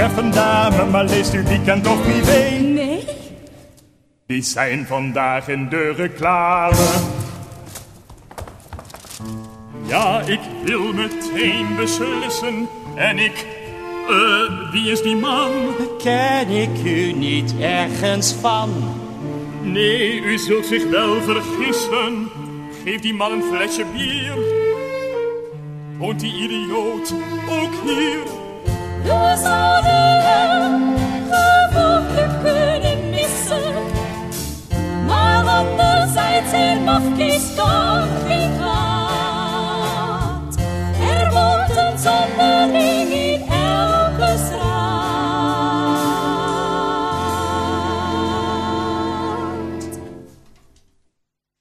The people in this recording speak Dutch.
even dame, maar leest u weekend toch privé? Nee? Die zijn vandaag in de reclame. Ja, ik wil meteen beslissen. En ik... wie is die man? Ken ik u niet ergens van? Nee, u zult zich wel vergissen. Geef die man een flesje bier. Woont die idioot ook hier? Doe eens oude